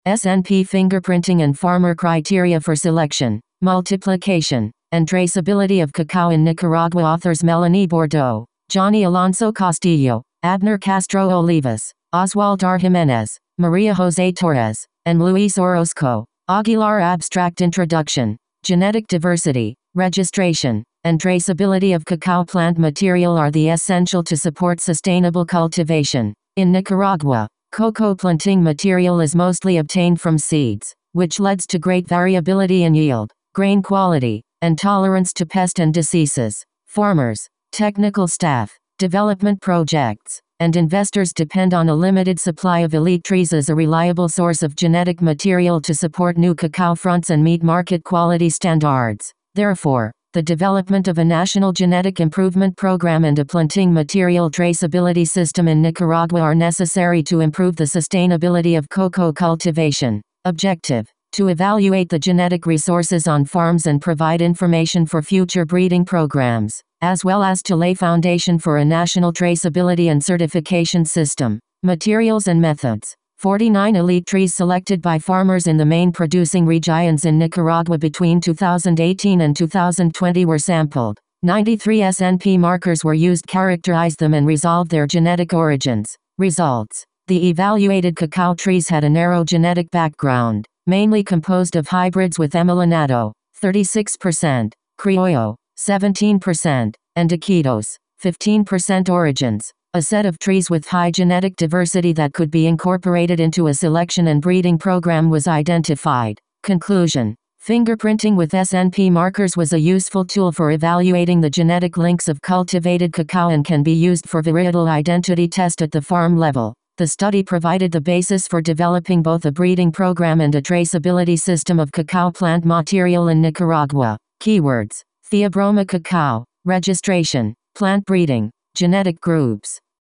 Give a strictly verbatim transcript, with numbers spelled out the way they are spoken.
S N P fingerprinting and farmer criteria for selection, multiplication, and traceability of cacao in Nicaragua. Authors Melanie Bordeaux, Johnny Alonso Castillo, Abner Castro Olivas, Oswald R. Jimenez, Maria Jose Torres, and Luis Orozco. Aguilar. Abstract introduction. Genetic diversity, registration, and traceability of cacao plant material are the essential to support sustainable cultivation. In Nicaragua, cocoa planting material is mostly obtained from seeds, which leads to great variability in yield, grain quality, and tolerance to pest and diseases. Farmers, technical staff, development projects, and investors depend on a limited supply of elite trees as a reliable source of genetic material to support new cacao fronts and meet market quality standards. Therefore, the development of a national genetic improvement program and a planting material traceability system in Nicaragua are necessary to improve the sustainability of cocoa cultivation. Objective: to evaluate the genetic resources on farms and provide information for future breeding programs, as well as to lay foundation for a national traceability and certification system. Materials and methods. forty-nine elite trees selected by farmers in the main producing regions in Nicaragua between two thousand eighteen and two thousand twenty were sampled. ninety-three S N P markers were used to characterize them and resolve their genetic origins. Results. The evaluated cacao trees had a narrow genetic background, mainly composed of hybrids with Emilianato, thirty-six percent, Criollo, seventeen percent, and Iquitos, fifteen percent origins. A set of trees with high genetic diversity that could be incorporated into a selection and breeding program was identified. Conclusion: fingerprinting with S N P markers was a useful tool for evaluating the genetic links of cultivated cacao and can be used for varietal identity test at the farm level. The study provided the basis for developing both a breeding program and a traceability system of cacao plant material in Nicaragua. Keywords: Theobroma cacao, registration, plant breeding, genetic groups.